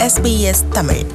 SBS Tamil.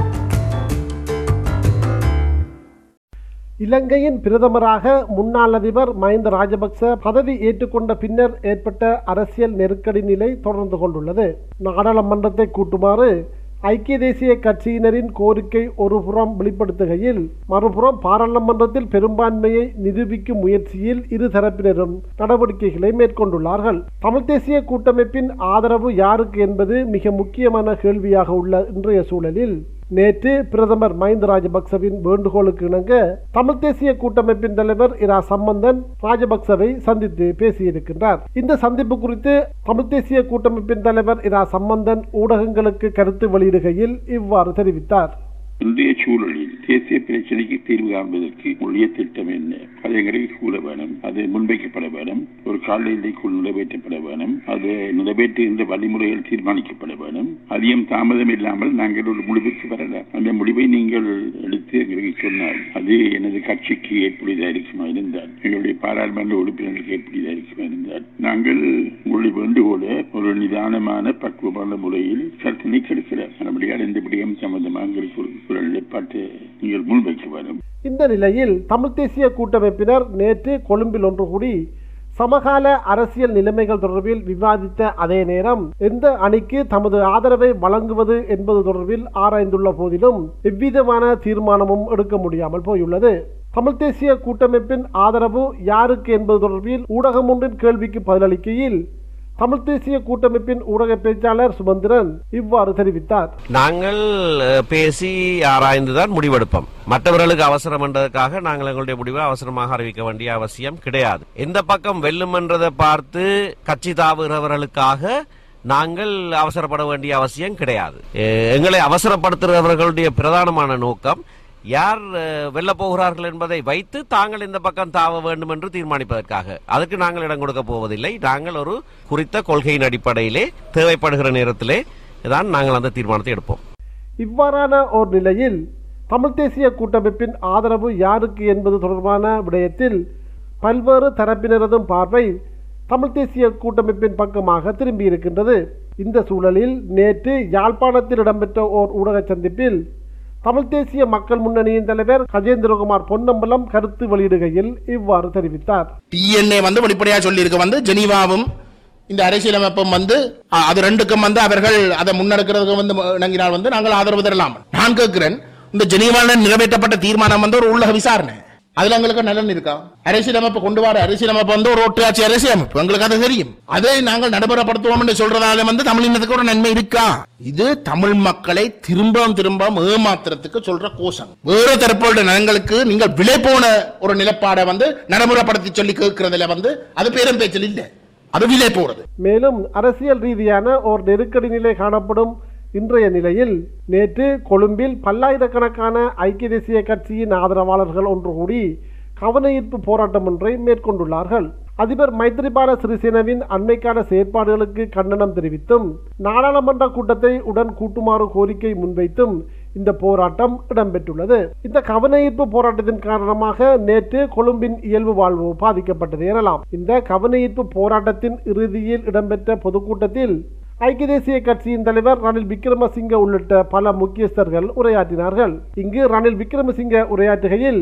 இலங்கையின் பிரதமராக முன்னாள் அதிபர் மஹிந்த ராஜபக்ச பதவி ஏற்றுக்கொண்ட பின்னர் ஏற்பட்ட அரசியல் நெருக்கடி நிலை தொடர்ந்து கொண்டுள்ளது. நாடாளுமன்றத்தை கூட்டுமாறு ஐக்கிய தேசிய கட்சியினரின் கோரிக்கை ஒருபுறம் வெளிப்படுத்துகையில், மறுபுறம் பாராளுமன்றத்தில் பெரும்பான்மையை நிரூபிக்கும் முயற்சியில் இரு தரப்பினரும் நடவடிக்கைகளை மேற்கொண்டுள்ளார்கள். தமிழ் தேசிய கூட்டமைப்பின் ஆதரவு யாருக்கு என்பது மிக முக்கியமான கேள்வியாக உள்ள இன்றைய சூழலில், நேற்று பிரதமர் மஹிந்த ராஜபக்சவின் வேண்டுகோளுக்கு இணங்க தமிழ் தேசிய கூட்டமைப்பின் தலைவர் இரா சம்பந்தன் ராஜபக்சவை சந்தித்து பேசியிருக்கின்றார். இந்த சந்திப்பு குறித்து தமிழ் தேசிய கூட்டமைப்பின் தலைவர் இரா சம்பந்தன் ஊடகங்களுக்கு கருத்து வெளியிடுகையில் இவ்வாறு தெரிவித்தார். இன்றைய சூழலில் தேசிய பிரச்சனைக்கு தீர்வு காண்பதற்கு உரிய திட்டம் என்ன, அதை கூற வேணும், அது முன்வைக்கப்பட வேணும், ஒரு கால எல்லைக்குள் நிறைவேற்றப்பட வேணும், அது நிறைவேற்றுகின்ற வழிமுறைகள் தீர்மானிக்கப்பட வேணும். அதிகம் தாமதம் இல்லாமல் நாங்கள் ஒரு முடிவுக்கு வரலாம். அந்த முடிவை நீங்கள் எடுத்து எங்களுக்கு சொன்னால் அது எனது கட்சிக்கு ஏற்புடையதாக இருக்குமா இருந்தால், எங்களுடைய பாராளுமன்ற உறுப்பினர்களுக்கு ஏற்புடையதாக இருக்குமா இருந்தால், நாங்கள் உங்களுடைய வேண்டுகோள ஒரு நிதானமான பக்குவமான முறையில் கருத்தினை கெடுக்கிறார். அப்படியால் இந்த விடயம் சம்பந்தமாக இந்த நிலையில் தமிழ் தேசிய கூட்டமைப்பினர் நேற்று கொழும்பில் ஒன்று கூடி சமகால அரசியல் நிலைமைகள் தொடர்பில் விவாதித்த அதே நேரம், எந்த அணிக்கு தமது ஆதரவை வழங்குவது என்பது தொடர்பில் ஆராய்ந்துள்ள போதிலும் எவ்விதமான தீர்மானமும் எடுக்க முடியாமல் போயுள்ளது. தமிழ் தேசிய கூட்டமைப்பின் ஆதரவு யாருக்கு என்பது தொடர்பில் ஊடகம் ஒன்றின் கேள்விக்கு பதிலளிக்கையில் தமிழ் தேசிய கூட்டமைப்பின் ஊடக பேச்சாளர் சுமந்திரன் இவ்வாறு தெரிவித்தார். நாங்கள் பேசி ஆராய்ந்துதான் முடிவெடுப்போம். மற்றவர்களுக்கு அவசரம் என்றதுக்காக நாங்கள் எங்களுடைய முடிவை அவசரமாக அறிவிக்க வேண்டிய அவசியம் கிடையாது. எந்த பக்கம் வெல்லும் என்றதை பார்த்து கட்சி தாவுகிறவர்களுக்காக நாங்கள் அவசரப்பட வேண்டிய அவசியம் கிடையாது. எங்களை அவசரப்படுத்துகிறவர்களுடைய பிரதானமான நோக்கம் யார் வெல்ல போகிறார்கள் என்பதை வைத்து தாங்கள் இந்த பக்கம் தாவ வேண்டும் என்று தீர்மானிப்பதற்காக. அதற்கு நாங்கள் இடம் கொடுக்க போவதில்லை. நாங்கள் ஒரு குறித்த கொள்கையின் அடிப்படையிலே தேவைப்படுகிற நேரத்திலே தான் நாங்கள் அந்த தீர்மானத்தை எடுப்போம். இவ்வாறான ஒரு நிலையில் தமிழ் தேசிய கூட்டமைப்பின் ஆதரவு யாருக்கு என்பது தொடர்பான விடயத்தில் பல்வேறு தரப்பினரதும் பார்வை தமிழ் தேசிய கூட்டமைப்பின் பக்கமாக திரும்பியிருக்கின்றது. இந்த சூழலில் நேற்று யாழ்ப்பாணத்தில் இடம்பெற்ற ஓர் ஊடக சந்திப்பில் தமிழ் தேசிய மக்கள் முன்னணியின் தலைவர் கஜேந்திரகுமார் பொன்னம்பலம் கருத்து வெளியிடுகையில் இவ்வாறு தெரிவித்தார். டிஎன்ஏ வெளிப்படையா சொல்லி ஜெனீவாவும் இந்த அரசியலமைப்பும் அது ரெண்டுக்கும் அவர்கள் அதை முன்னெடுக்கிறதுக்கு இணங்கினால் நாங்கள் ஆதரவு தரலாம். நான் கேட்கிறேன், இந்த ஜெனீவாவில் நிறைவேற்றப்பட்ட தீர்மானம் ஒரு உள்ளக விசாரணை, அதுல எங்களுக்கு நலன் இருக்கா? அரசியலமைப்பு கொண்டு வர அரசியலமைப்பு ஒரு ஒற்றையாட்சி அரசியலமைப்பு, எங்களுக்கு அது தெரியும். அதை நாங்கள் நடைமுறைப்படுத்துவோம் என்று சொல்றதால தமிழினத்துக்கு ஒரு நன்மை இருக்கா? இது தமிழ் மக்களை திரும்ப ஏமாத்திரத்துக்கு சொல்ற கோஷம். வேறு தரப்போட நலன்களுக்கு நீங்கள் விலை போன ஒரு நிலப்பாடை நடைமுறைப்படுத்தி சொல்லி கேட்கிறதுல அது பேரும் பேச்சல் இல்லை, அது விலை போறது. மேலும் அரசியல் ரீதியான ஒரு நெருக்கடி நிலை காணப்படும் இன்றைய நிலையில் நேற்று கொழும்பில் பல்லாயிரக்கணக்கான ஐக்கிய தேசிய கட்சியின் ஆதரவாளர்கள் ஒன்று கூடி கவன ஈர்ப்பு போராட்டம் ஒன்றை மேற்கொண்டுள்ளார்கள். அதிபர் மைத்ரிபால சிறிசேனவின் அண்மைக்கான செயற்பாடுகளுக்கு கண்டனம் தெரிவித்தும் நாடாளுமன்ற கூட்டத்தை உடன் கூட்டுமாறு கோரிக்கை முன்வைத்தும் இந்த போராட்டம் இடம்பெற்றுள்ளது. இந்த கவன ஈர்ப்பு போராட்டத்தின் காரணமாக நேற்று கொழும்பின் இயல்பு வாழ்வு பாதிக்கப்பட்டது எனலாம். இந்த கவன ஈர்ப்பு போராட்டத்தின் இறுதியில் இடம்பெற்ற பொதுக்கூட்டத்தில் ஐக்கிய தேசிய கட்சியின் தலைவர் ரணில் விக்ரமசிங்க உள்ளிட்ட பல முக்கியஸ்தர்கள் உரையாற்றினார்கள். இங்கு ரணில் விக்ரமசிங்க உரையாற்றுகையில்,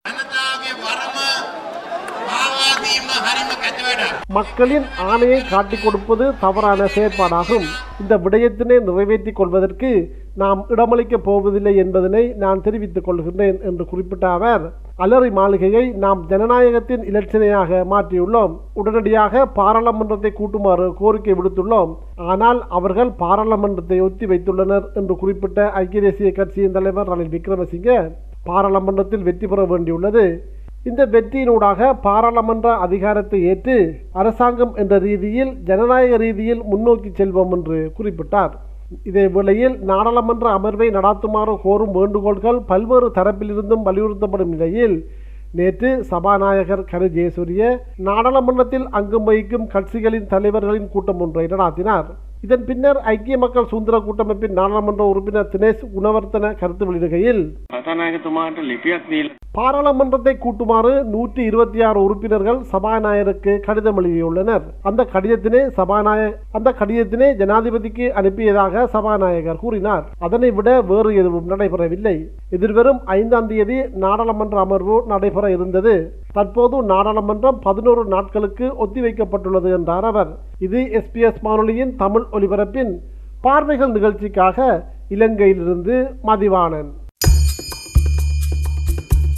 மக்களின் ஆணையை காட்டிக் கொடுப்பது தவறான செயற்பாடாகும். இந்த விடயத்தினை நிறைவேற்றிக் கொள்வதற்கு நாம் இடமளிக்கப் போவதில்லை என்பதனை நான் தெரிவித்துக் கொள்கின்றேன் என்று குறிப்பிட்ட அவர், அலரி மாளிகையை நாம் ஜனநாயகத்தின் இலட்சணையாக மாற்றியுள்ளோம். உடனடியாக பாராளுமன்றத்தை கூட்டுமாறு கோரிக்கை விடுத்துள்ளோம். ஆனால் அவர்கள் பாராளுமன்றத்தை ஒத்தி வைத்துள்ளனர் என்று குறிப்பிட்ட ஐக்கிய தேசிய கட்சியின் தலைவர் ரணில் விக்ரமசிங்க, பாராளுமன்றத்தில் வெற்றி பெற வேண்டியுள்ளது. இந்த வெற்றியினூடாக பாராளுமன்ற அதிகாரத்தை ஏற்று அரசாங்கம் என்ற ரீதியில் ஜனநாயக ரீதியில் முன்னோக்கி செல்வோம் என்று குறிப்பிட்டார். இதே வேளையில் நாடாளுமன்ற அமர்வை நடாத்துமாறு கோரும் வேண்டுகோள்கள் பல்வேறு தரப்பிலிருந்தும் வலியுறுத்தப்படும் நிலையில் நேற்று சபாநாயகர் கரு ஜெயசூரிய நாடாளுமன்றத்தில் அங்கம் வகிக்கும் கட்சிகளின் தலைவர்களின் கூட்டம் ஒன்றை நடாத்தினார். இதன் பின்னர் ஐக்கிய மக்கள் சுதந்திர கூட்டமைப்பின் நாடாளுமன்ற உறுப்பினர் தினேஷ் குணவர்த்தன கருத்து வெளியிடுகையில், பாராளுமன்றத்தை கூட்டுமாறு 126 உறுப்பினர்கள் சபாநாயகருக்கு கடிதம் எழுதியுள்ளனர். அந்த கடிதத்தினை ஜனாதிபதிக்கு அனுப்பியதாக சபாநாயகர் கூறினார். அதனை விட வேறு எதுவும் நடைபெறவில்லை. எதிர்வரும் 5ஆம் தேதி நாடாளுமன்ற அமர்வு நடைபெற இருந்தது. தற்போது நாடாளுமன்றம் 11 நாட்களுக்கு ஒத்திவைக்கப்பட்டுள்ளது என்றார் அவர். இது SBS வானொலியின் தமிழ் ஒலிபரப்பின் பார்வைகள் நிகழ்ச்சிக்காக இலங்கையிலிருந்து மதிவாணன்.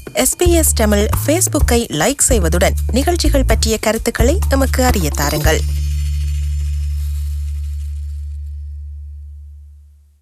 SBS தமிழ் ஃபேஸ்புக்கை லைக் செய்வதுடன் நிகழ்ச்சிகள் பற்றிய கருத்துக்களை எமக்கு அறிய தாருங்கள்.